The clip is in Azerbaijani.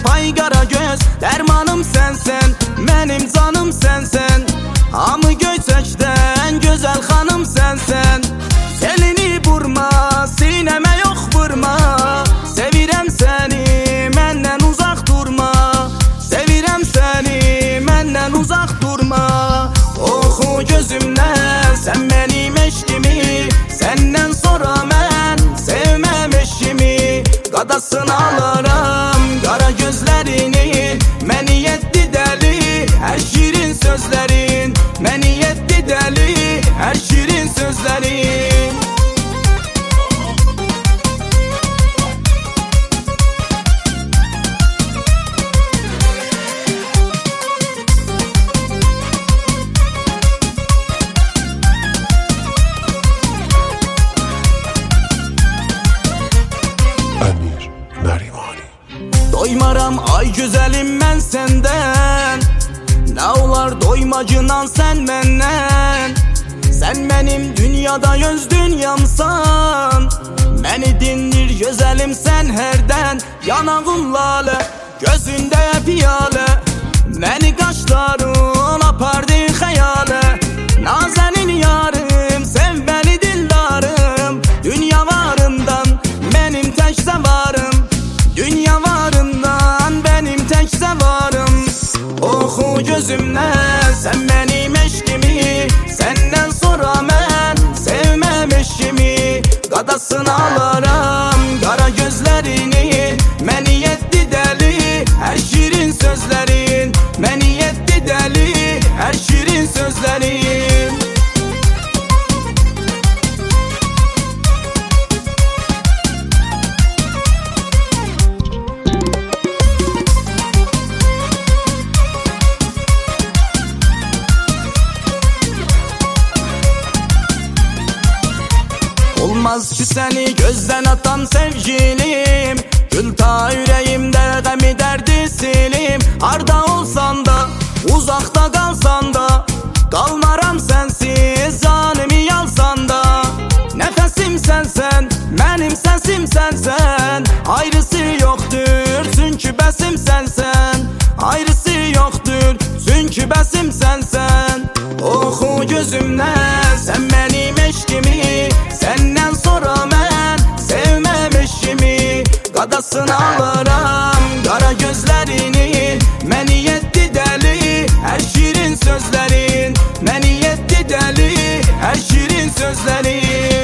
pay qara göz, dərmanım sənsən, mənim canım sənsən. Hamı göyçəkdən gözəl xanım sənsən. Elini vurma, sinəmə yox vurma. Sevirəm səni, məndən uzaq durma. Sevirəm səni, məndən uzaq durma. Oxu gözümdən, sən mənim eşqimi. Səndən sonra mən sevməm eşqimi. Qadasını alaram, qara gözlərini. Məni yetdi dəli, hər şirin sözlərin. Məni yetdi dəli, hər şirin sözlərin. Doymaram ay güzelim mən səndən. Nə olar doymacınan sən məndən. Sən mənim dünyada göz dünyamsan. Məni dindir gözəlim sən hərdən. Yanağın lalə, gözündə piyalə. Məni qaşların apardı xəyalə. Nazənin yarım, sevməli dildarım. Dünya varından mənim təkcə varım. Dünya varından benim təkcə varım. Oxu gözümdən, sən mənim eşqimi. Səndən sonra mən sevməm eşqimi. Qadasını alaram, qara gözlərini. Məni yetdi dəli, hər şirin sözlərin. Məni yetdi dəli, hər şirin sözlərin. Olmaz ki səni gözdən atan sevgilim. Gül ta ürəyimdə qəmi dərdi silim. Harda olsan da, uzaqda qalsan da. Qalmaram sənsiz, canımı yalsan da. Nəfəsim sənsən, mənim səsim sənsən. Ayrısı yoxdur, çünki bəsim sənsən. Ayrısı yoxdur, çünki bəsim sənsən. Oxu gözümdən, sən mənim eşqimi. Səndən sonra mən sevməm eşqimi. Qadasını alaram, qara gözlərini. Məni yetdi dəli, hər şirin sözlərin. Məni yetdi dəli, hər şirin sözlərin.